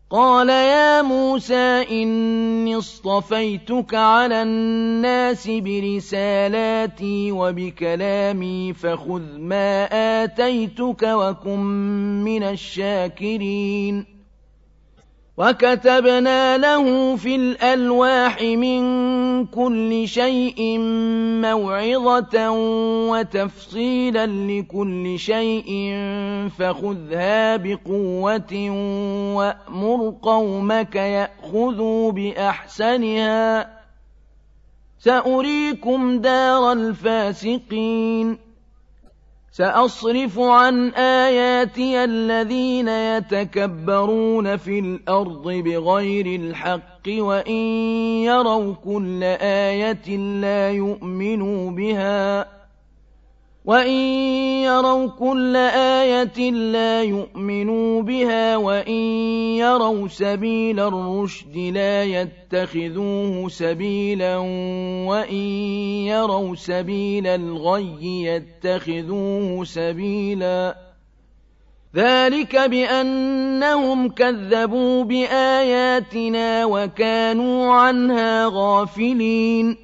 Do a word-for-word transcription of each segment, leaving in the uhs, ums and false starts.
قال يا موسى إني اصطفيتك على الناس برسالاتي وبكلامي فخذ ما آتيتك وكن من الشاكرين وكتبنا له في الألواح من كل شيء موعظة وتفصيلا لكل شيء فخذها بقوة وأمر قومك يأخذوا بأحسنها سأريكم دار الفاسقين سأصرف عن آياتي الذين يتكبرون في الأرض بغير الحق وإن يروا كل آية لا يؤمنوا بها وإن يروا كل آية لا يؤمنوا بها وإن يروا سبيل الرشد لا يتخذوه سبيلا وإن يروا سبيل الغي يتخذوه سبيلا ذلك بأنهم كذبوا بآياتنا وكانوا عنها غافلين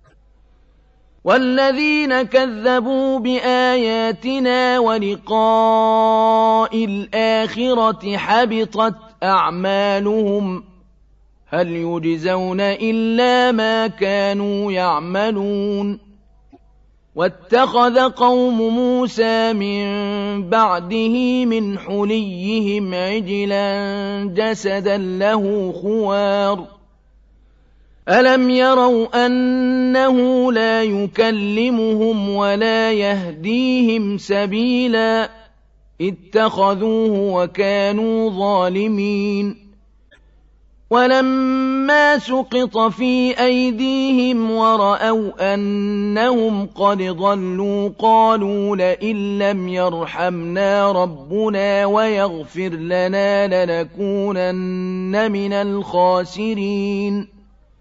والذين كذبوا بآياتنا ولقاء الآخرة حبطت أعمالهم هل يجزون إلا ما كانوا يعملون واتخذ قوم موسى من بعده من حليهم عجلا جسدا له خوار ألم يروا أنه لا يكلمهم ولا يهديهم سبيلا اتخذوه وكانوا ظالمين ولما سقط في أيديهم ورأوا أنهم قد ضلوا قالوا لئن لم يرحمنا ربنا ويغفر لنا لنكونن من الخاسرين